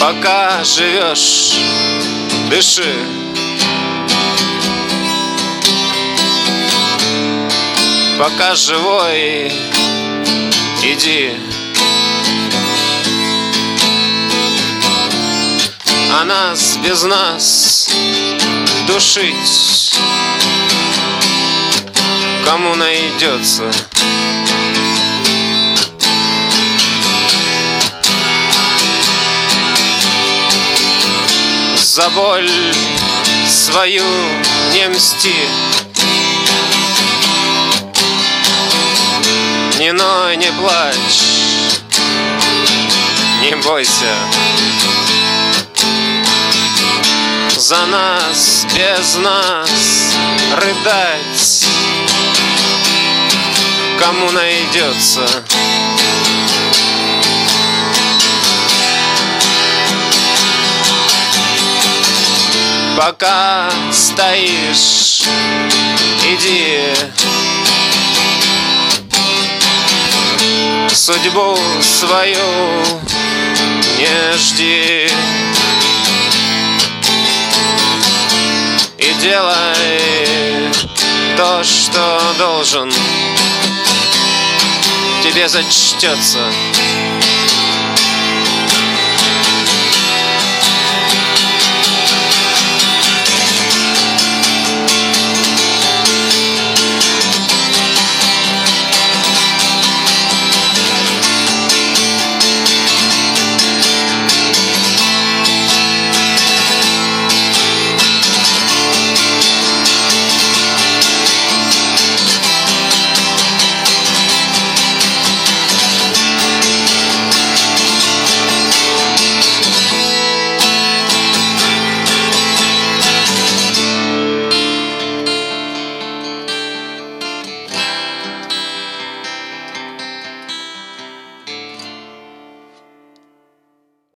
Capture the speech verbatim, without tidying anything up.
Пока живешь, дыши. Пока живой, иди. А нас без нас душить кому найдется? За боль свою не мсти, не ной, не плачь, не бойся. За нас, без нас рыдать кому найдется? Пока стоишь, иди. Судьбу свою не жди. И делай то, что должен, тебе зачтется.